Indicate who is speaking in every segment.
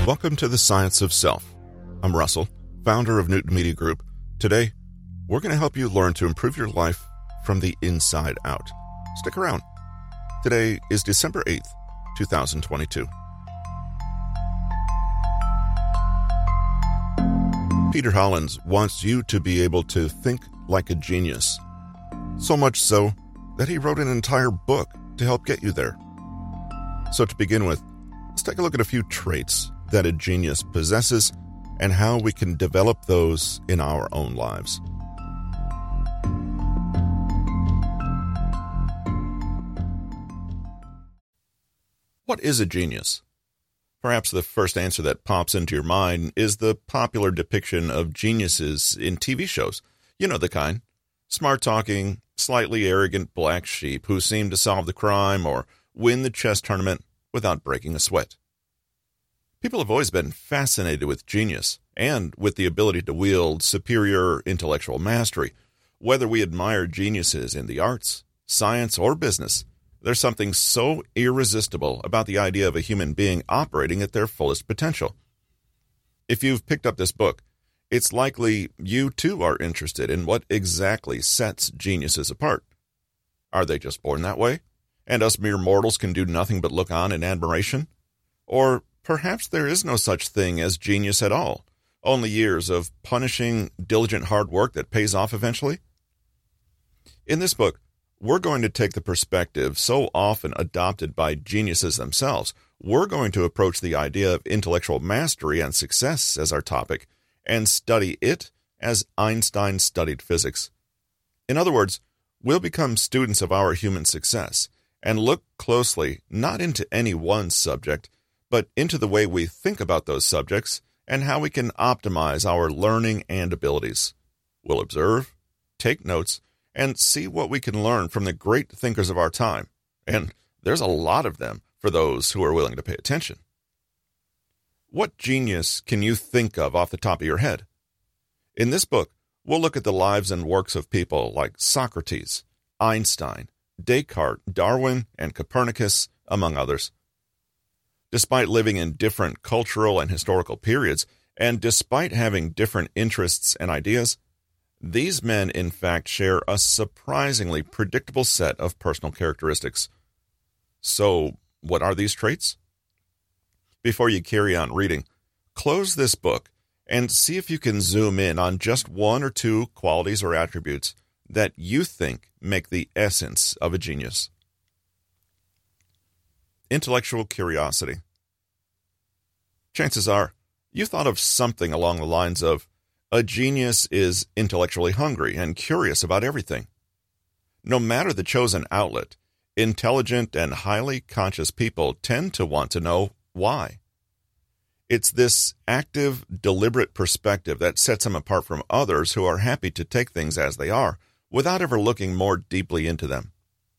Speaker 1: Welcome to the Science of Self. I'm Russell, founder of Newton Media Group. Today, we're going to help you learn to improve your life from the inside out. Stick around. Today is December 8th, 2022. Peter Hollins wants you to be able to think like a genius. So much so that he wrote an entire book to help get you there. So to begin with, let's take a look at a few traits that a genius possesses and how we can develop those in our own lives. What is a genius? Perhaps the first answer that pops into your mind is the popular depiction of geniuses in TV shows. You know the kind. Smart-talking, slightly arrogant black sheep who seem to solve the crime or win the chess tournament without breaking a sweat. People have always been fascinated with genius and with the ability to wield superior intellectual mastery. Whether we admire geniuses in the arts, science, or business, there's something so irresistible about the idea of a human being operating at their fullest potential. If you've picked up this book, it's likely you too are interested in what exactly sets geniuses apart. Are they just born that way, and us mere mortals can do nothing but look on in admiration? Or perhaps there is no such thing as genius at all, only years of punishing, diligent hard work that pays off eventually? In this book, we're going to take the perspective so often adopted by geniuses themselves. We're going to approach the idea of intellectual mastery and success as our topic, and study it as Einstein studied physics. In other words, we'll become students of our human success and look closely not into any one subject, but into the way we think about those subjects and how we can optimize our learning and abilities. We'll observe, take notes, and see what we can learn from the great thinkers of our time. And there's a lot of them for those who are willing to pay attention. What genius can you think of off the top of your head? In this book, we'll look at the lives and works of people like Socrates, Einstein, Descartes, Darwin, and Copernicus, among others. Despite living in different cultural and historical periods, and despite having different interests and ideas, these men, in fact, share a surprisingly predictable set of personal characteristics. So, what are these traits? Before you carry on reading, close this book and see if you can zoom in on just one or two qualities or attributes that you think make the essence of a genius. Intellectual curiosity. Chances are, you thought of something along the lines of, a genius is intellectually hungry and curious about everything. No matter the chosen outlet, intelligent and highly conscious people tend to want to know why. It's this active, deliberate perspective that sets them apart from others who are happy to take things as they are, without ever looking more deeply into them.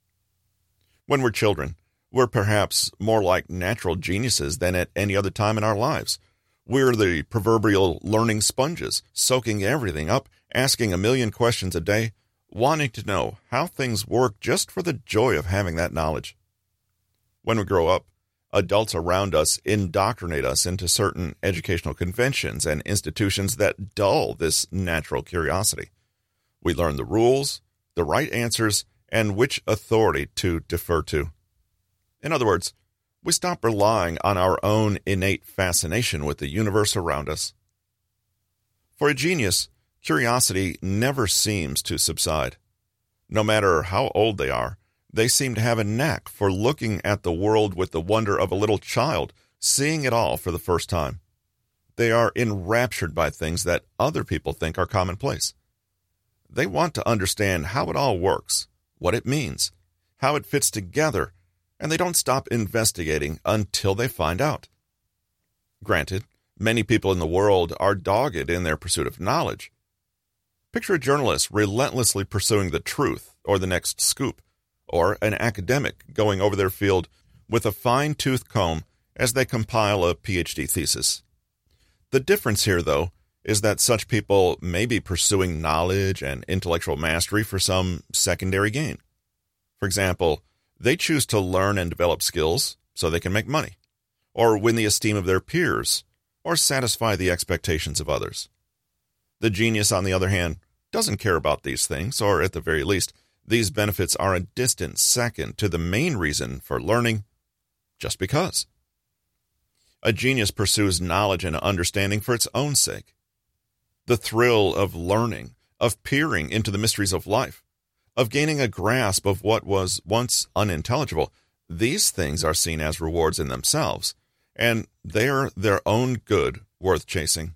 Speaker 1: When we're children, we're perhaps more like natural geniuses than at any other time in our lives. We're the proverbial learning sponges, soaking everything up, asking a million questions a day, wanting to know how things work just for the joy of having that knowledge. When we grow up, adults around us indoctrinate us into certain educational conventions and institutions that dull this natural curiosity. We learn the rules, the right answers, and which authority to defer to. In other words, we stop relying on our own innate fascination with the universe around us. For a genius, curiosity never seems to subside. No matter how old they are, they seem to have a knack for looking at the world with the wonder of a little child, seeing it all for the first time. They are enraptured by things that other people think are commonplace. They want to understand how it all works, what it means, how it fits together, and they don't stop investigating until they find out. Granted, many people in the world are dogged in their pursuit of knowledge. Picture a journalist relentlessly pursuing the truth or the next scoop, or an academic going over their field with a fine-tooth comb as they compile a PhD thesis. The difference here, though, is that such people may be pursuing knowledge and intellectual mastery for some secondary gain. For example, they choose to learn and develop skills so they can make money, or win the esteem of their peers, or satisfy the expectations of others. The genius, on the other hand, doesn't care about these things, or at the very least, these benefits are a distant second to the main reason for learning, just because. A genius pursues knowledge and understanding for its own sake. The thrill of learning, of peering into the mysteries of life, of gaining a grasp of what was once unintelligible, these things are seen as rewards in themselves, and they're their own good worth chasing.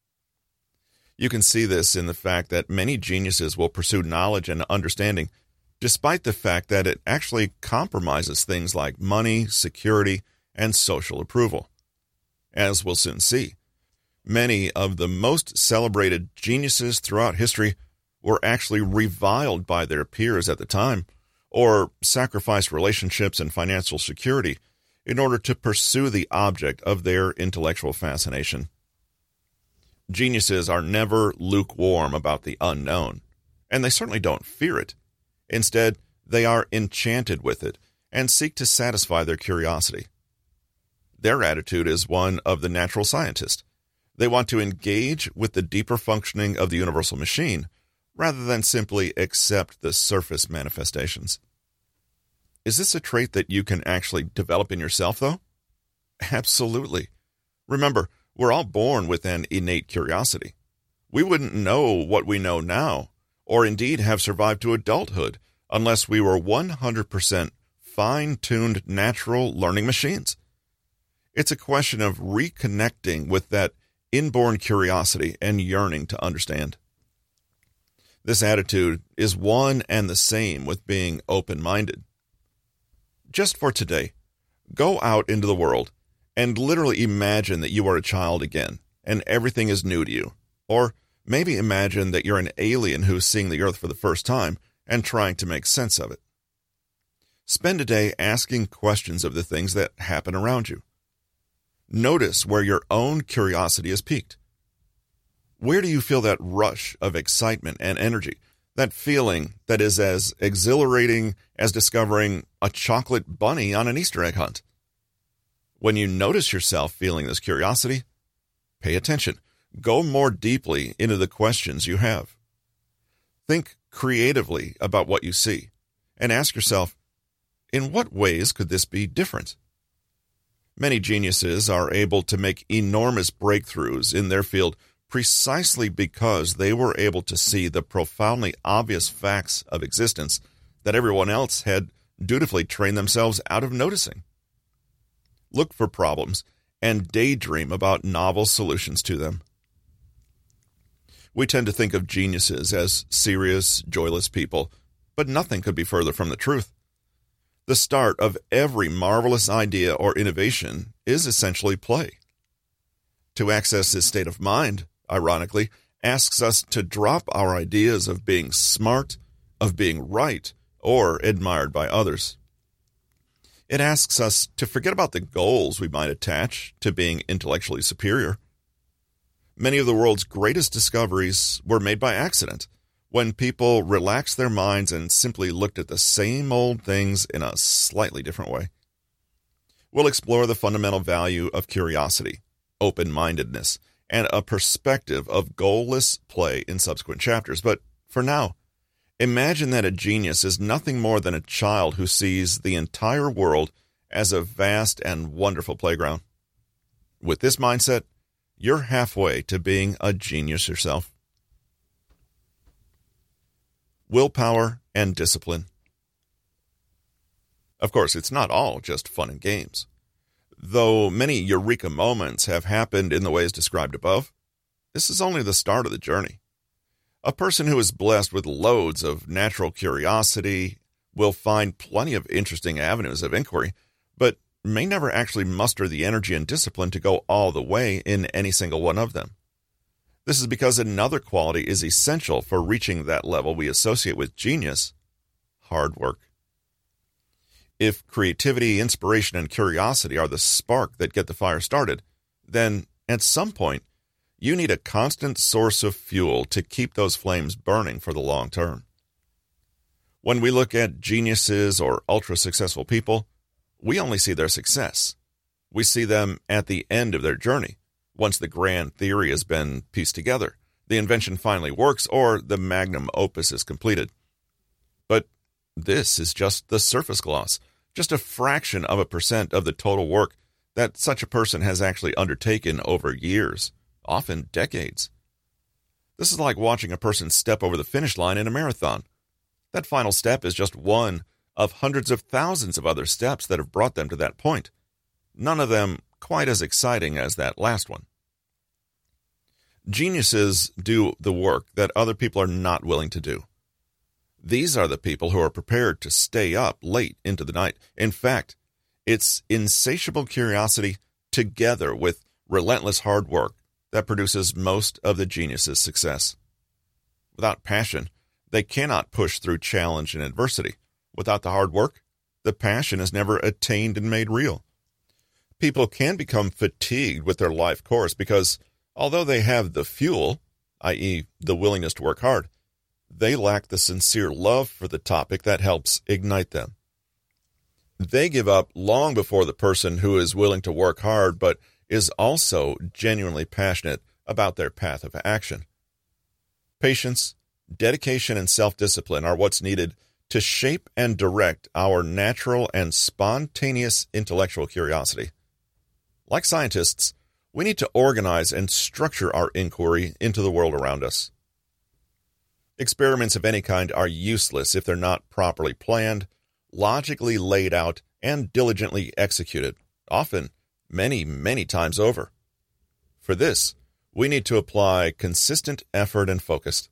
Speaker 1: You can see this in the fact that many geniuses will pursue knowledge and understanding despite the fact that it actually compromises things like money, security, and social approval. As we'll soon see, many of the most celebrated geniuses throughout history were actually reviled by their peers at the time, or sacrificed relationships and financial security in order to pursue the object of their intellectual fascination. Geniuses are never lukewarm about the unknown, and they certainly don't fear it. Instead, they are enchanted with it and seek to satisfy their curiosity. Their attitude is one of the natural scientist. They want to engage with the deeper functioning of the universal machine, rather than simply accept the surface manifestations. Is this a trait that you can actually develop in yourself, though? Absolutely. Remember, we're all born with an innate curiosity. We wouldn't know what we know now, or indeed have survived to adulthood, unless we were 100% fine-tuned natural learning machines. It's a question of reconnecting with that inborn curiosity and yearning to understand. This attitude is one and the same with being open-minded. Just for today, go out into the world and literally imagine that you are a child again and everything is new to you. Or maybe imagine that you're an alien who's seeing the earth for the first time and trying to make sense of it. Spend a day asking questions of the things that happen around you. Notice where your own curiosity is piqued. Where do you feel that rush of excitement and energy, that feeling that is as exhilarating as discovering a chocolate bunny on an Easter egg hunt? When you notice yourself feeling this curiosity, pay attention. Go more deeply into the questions you have. Think creatively about what you see and ask yourself, in what ways could this be different? Many geniuses are able to make enormous breakthroughs in their field precisely because they were able to see the profoundly obvious facts of existence that everyone else had dutifully trained themselves out of noticing. Look for problems and daydream about novel solutions to them. We tend to think of geniuses as serious, joyless people, but nothing could be further from the truth. The start of every marvelous idea or innovation is essentially play. To access this state of mind, ironically, asks us to drop our ideas of being smart, of being right, or admired by others. It asks us to forget about the goals we might attach to being intellectually superior. Many of the world's greatest discoveries were made by accident, when people relaxed their minds and simply looked at the same old things in a slightly different way. We'll explore the fundamental value of curiosity, open-mindedness, and a perspective of goalless play in subsequent chapters. But for now, imagine that a genius is nothing more than a child who sees the entire world as a vast and wonderful playground. With this mindset, you're halfway to being a genius yourself. Willpower and discipline. Of course, it's not all just fun and games. Though many eureka moments have happened in the ways described above, this is only the start of the journey. A person who is blessed with loads of natural curiosity will find plenty of interesting avenues of inquiry, but may never actually muster the energy and discipline to go all the way in any single one of them. This is because another quality is essential for reaching that level we associate with genius: hard work. If creativity, inspiration, and curiosity are the spark that get the fire started, then at some point, you need a constant source of fuel to keep those flames burning for the long term. When we look at geniuses or ultra-successful people, we only see their success. We see them at the end of their journey, once the grand theory has been pieced together, the invention finally works, or the magnum opus is completed. But this is just the surface gloss, just a fraction of a percent of the total work that such a person has actually undertaken over years, often decades. This is like watching a person step over the finish line in a marathon. That final step is just one of hundreds of thousands of other steps that have brought them to that point, none of them quite as exciting as that last one. Geniuses do the work that other people are not willing to do. These are the people who are prepared to stay up late into the night. In fact, it's insatiable curiosity together with relentless hard work that produces most of the genius's success. Without passion, they cannot push through challenge and adversity. Without the hard work, the passion is never attained and made real. People can become fatigued with their life course because, although they have the fuel, i.e., the willingness to work hard, they lack the sincere love for the topic that helps ignite them. They give up long before the person who is willing to work hard but is also genuinely passionate about their path of action. Patience, dedication, and self-discipline are what's needed to shape and direct our natural and spontaneous intellectual curiosity. Like scientists, we need to organize and structure our inquiry into the world around us. Experiments of any kind are useless if they're not properly planned, logically laid out, and diligently executed, often many, many times over. For this, we need to apply consistent effort and focus.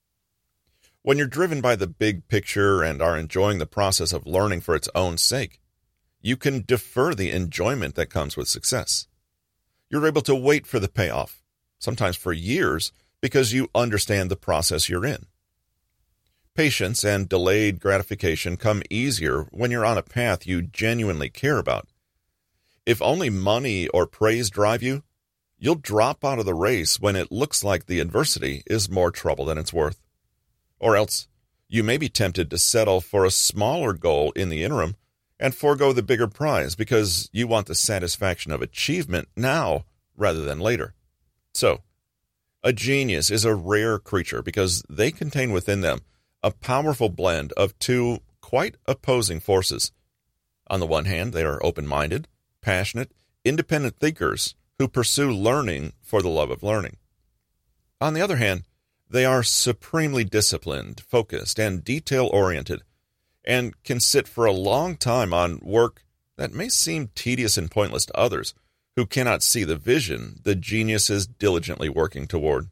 Speaker 1: When you're driven by the big picture and are enjoying the process of learning for its own sake, you can defer the enjoyment that comes with success. You're able to wait for the payoff, sometimes for years, because you understand the process you're in. Patience and delayed gratification come easier when you're on a path you genuinely care about. If only money or praise drive you, you'll drop out of the race when it looks like the adversity is more trouble than it's worth. Or else, you may be tempted to settle for a smaller goal in the interim and forego the bigger prize because you want the satisfaction of achievement now rather than later. So, a genius is a rare creature because they contain within them a powerful blend of two quite opposing forces. On the one hand, they are open-minded, passionate, independent thinkers who pursue learning for the love of learning. On the other hand, they are supremely disciplined, focused, and detail-oriented, and can sit for a long time on work that may seem tedious and pointless to others who cannot see the vision the genius is diligently working toward.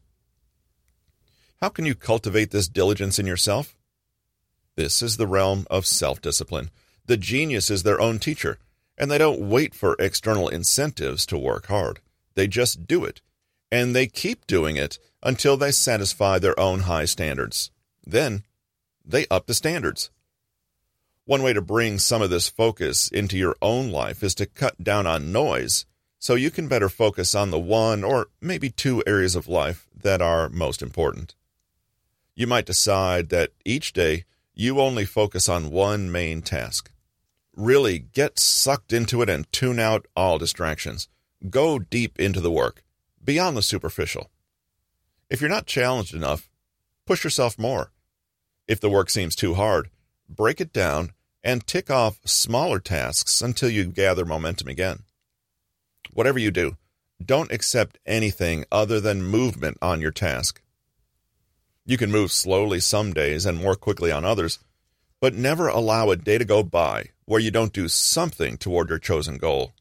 Speaker 1: How can you cultivate this diligence in yourself? This is the realm of self-discipline. The genius is their own teacher, and they don't wait for external incentives to work hard. They just do it, and they keep doing it until they satisfy their own high standards. Then, they up the standards. One way to bring some of this focus into your own life is to cut down on noise so you can better focus on the one or maybe two areas of life that are most important. You might decide that each day you only focus on one main task. Really get sucked into it and tune out all distractions. Go deep into the work, beyond the superficial. If you're not challenged enough, push yourself more. If the work seems too hard, break it down and tick off smaller tasks until you gather momentum again. Whatever you do, don't accept anything other than movement on your task. You can move slowly some days and more quickly on others, but never allow a day to go by where you don't do something toward your chosen goal.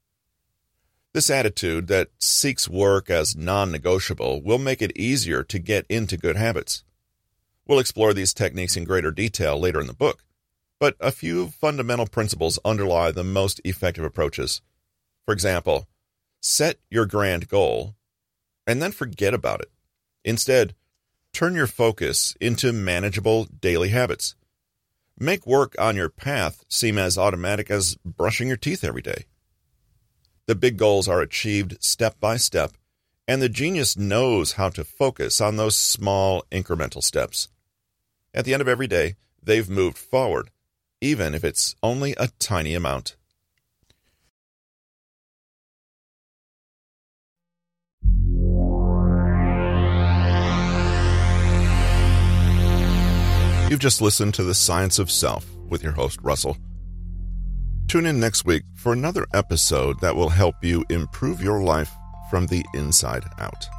Speaker 1: This attitude that seeks work as non-negotiable will make it easier to get into good habits. We'll explore these techniques in greater detail later in the book, but a few fundamental principles underlie the most effective approaches. For example, set your grand goal and then forget about it. Instead, turn your focus into manageable daily habits. Make work on your path seem as automatic as brushing your teeth every day. The big goals are achieved step by step, and the genius knows how to focus on those small incremental steps. At the end of every day, they've moved forward, even if it's only a tiny amount. You've just listened to The Science of Self with your host, Russell. Tune in next week for another episode that will help you improve your life from the inside out.